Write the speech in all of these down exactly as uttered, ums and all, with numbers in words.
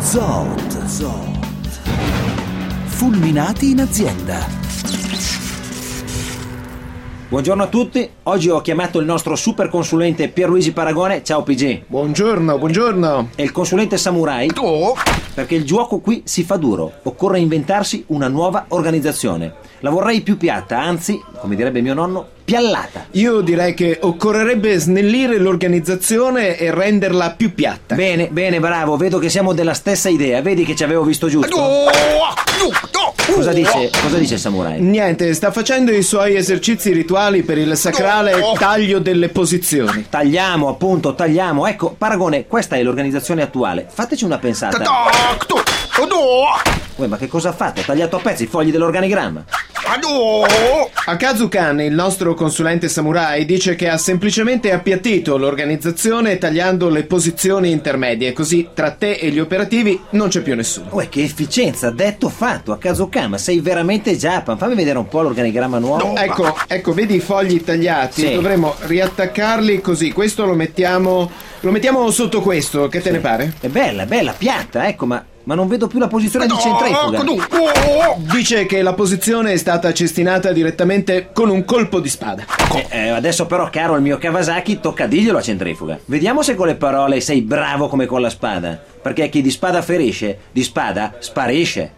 Zot. Zot. Fulminati in azienda. Buongiorno a tutti, oggi ho chiamato il nostro super consulente Pierluigi Paragone. Ciao P G. Buongiorno, buongiorno. E il consulente Samurai. Oh. Perché il gioco qui si fa duro, occorre inventarsi una nuova organizzazione. La vorrei più piatta, anzi, come direbbe mio nonno, piallata. Io direi che occorrerebbe snellire l'organizzazione e renderla più piatta. Bene, bene, bravo, vedo che siamo della stessa idea, vedi che ci avevo visto giusto? Cosa dice, cosa dice il Samurai? Niente, sta facendo i suoi esercizi rituali per il sacrale taglio delle posizioni. Tagliamo, appunto, tagliamo. Ecco, Paragone, questa è l'organizzazione attuale. Fateci una pensata. Uè, ma che cosa ha fatto? Ha tagliato a pezzi i fogli dell'organigramma. Akazu-kan, il nostro consulente samurai, dice che ha semplicemente appiattito l'organizzazione tagliando le posizioni intermedie, così tra te e gli operativi non c'è più nessuno. Uè, che efficienza, detto fatto. Akazu-kan, ma sei veramente Japan. Fammi vedere un po' l'organigramma nuovo. No, ecco, ecco, vedi i fogli tagliati? Sì. Dovremmo riattaccarli così. Questo lo mettiamo lo mettiamo sotto questo, che te ne pare? È bella, bella, piatta, ecco, ma Ma non vedo più la posizione di centrifuga. Dice che la posizione è stata cestinata direttamente con un colpo di spada. Eh, eh, adesso però, caro il mio Kawasaki, tocca dirglielo la centrifuga. Vediamo se con le parole sei bravo come con la spada. Perché chi di spada ferisce, di spada sparisce.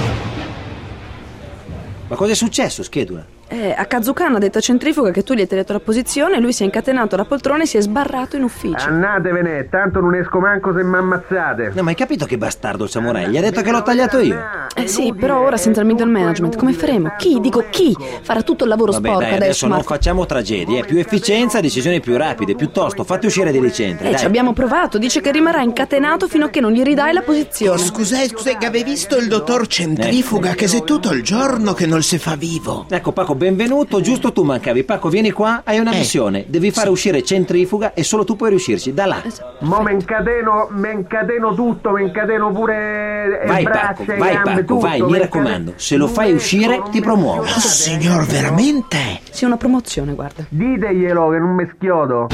Ma cosa è successo, Schedula? Eh, Akazu-kan ha detto a centrifuga che tu gli hai tagliato la posizione, lui si è incatenato alla poltrona e si è sbarrato in ufficio. Annatevene, tanto non esco manco se m'ammazzate. No, ma hai capito che bastardo il Samurai? Gli ha detto che l'ho tagliato io. Eh sì, però ora senza il middle management come faremo? Chi? Dico chi? Farà tutto il lavoro Vabbè, sporco dai, adesso, adesso non Marco. facciamo tragedie, più efficienza, decisioni più rapide. Piuttosto fatti uscire dei licentri, Eh, dai. ci abbiamo provato, dice che rimarrà incatenato fino a che non gli ridai la posizione. Scusa, scusa, che avevi visto il dottor Centrifuga che sei tutto il giorno che non si fa vivo. Ecco Paco, benvenuto, giusto tu mancavi. Paco, vieni qua, hai una Eh. missione. Devi fare Sì. uscire centrifuga e solo tu puoi riuscirci, da là. Mo me incateno, me incateno tutto, me incateno pure le Vai braccia, Paco, e vai gambe, Paco, tutto, vai, me mi incateno- raccomando. Se lo fai Non uscire esco, ti non promuovo. mi Oh, signor, veramente? Sì, una promozione, guarda. Diteglielo che non mi schiodo.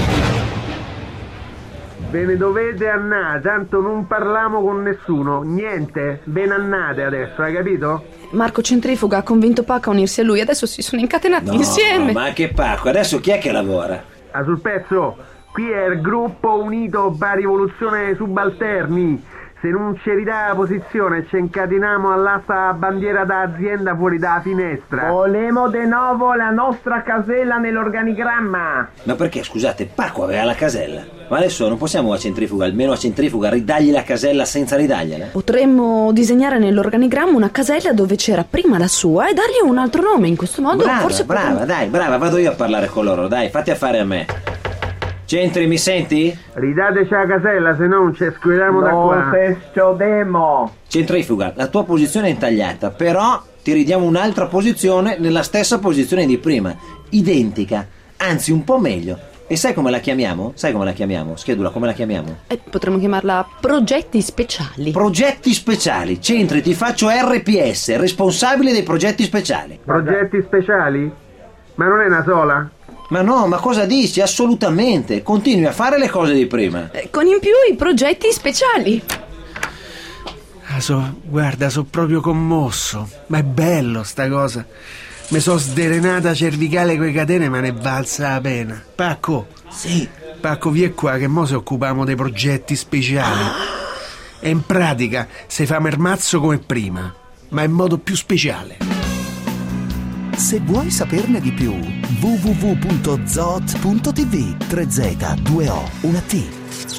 Ve ne dovete annare, tanto non parliamo con nessuno, niente, ve ne annate adesso, hai capito? Marco Centrifuga ha convinto Paco a unirsi a lui, adesso si sono incatenati No, insieme. ma che Paco, adesso chi è che lavora? Ah, sul pezzo, qui è il gruppo unito per rivoluzione subalterni. Se non ci ridà la posizione ci incateniamo all'asta bandiera d'azienda fuori dalla finestra. Volemo de nuovo la nostra casella nell'organigramma. Ma perché, scusate, Paco aveva la casella. Ma adesso non possiamo a centrifuga, almeno a centrifuga, ridagli la casella senza ridagliela? Potremmo disegnare nell'organigramma una casella dove c'era prima la sua e dargli un altro nome. In questo modo Brava, forse brava, potremmo... dai, brava, vado io a parlare con loro, dai, fatti affare a me. Centri, mi senti? Ridateci la casella, se no non ci scuotiamo da qua. No, Centrifuga, la tua posizione è intagliata, però ti ridiamo un'altra posizione nella stessa posizione di prima, identica, anzi un po' meglio. E sai come la chiamiamo? Sai come la chiamiamo? Schedula, come la chiamiamo? Eh, potremmo chiamarla progetti speciali. Progetti speciali. Centri, ti faccio R P S, responsabile dei progetti speciali. progetti speciali? Ma non è una sola? Ma no, ma cosa dici? Assolutamente. Continui a fare le cose di prima. Eh, con in più i progetti speciali. Ah, so, guarda, sono proprio commosso. Ma è bello sta cosa. Mi sono sdrenata cervicale coi catene, ma ne è valsa la pena. Pacco. Sì. Pacco, vieni qua che mo se occupiamo dei progetti speciali. E in pratica se famo il mazzo come prima, ma in modo più speciale. Se vuoi saperne di più, w w w punto zot punto t v. tre Z, due O, una T.